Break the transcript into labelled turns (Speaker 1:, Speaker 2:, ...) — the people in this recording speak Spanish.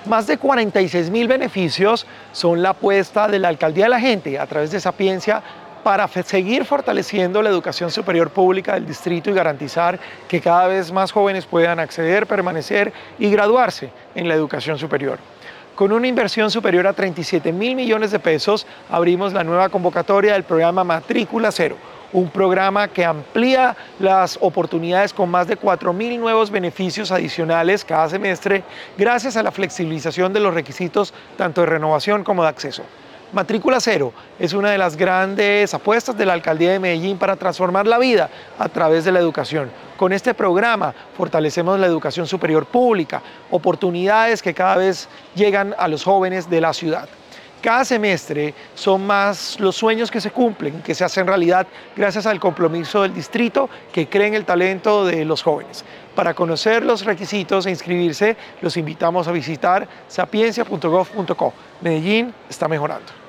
Speaker 1: Más de 46.000 beneficios son la apuesta de la Alcaldía de la Gente a través de Sapiencia para seguir fortaleciendo la educación superior pública del distrito y garantizar que cada vez más jóvenes puedan acceder, permanecer y graduarse en la educación superior. Con una inversión superior a 37.000 millones de pesos, abrimos la nueva convocatoria del programa Matrícula Cero, un programa que amplía las oportunidades con más de 4.000 nuevos beneficios adicionales cada semestre gracias a la flexibilización de los requisitos tanto de renovación como de acceso. Matrícula Cero es una de las grandes apuestas de la Alcaldía de Medellín para transformar la vida a través de la educación. Con este programa fortalecemos la educación superior pública, oportunidades que cada vez llegan a los jóvenes de la ciudad. Cada semestre son más los sueños que se cumplen, que se hacen realidad gracias al compromiso del distrito que cree en el talento de los jóvenes. Para conocer los requisitos e inscribirse, los invitamos a visitar sapiencia.gov.co. Medellín está mejorando.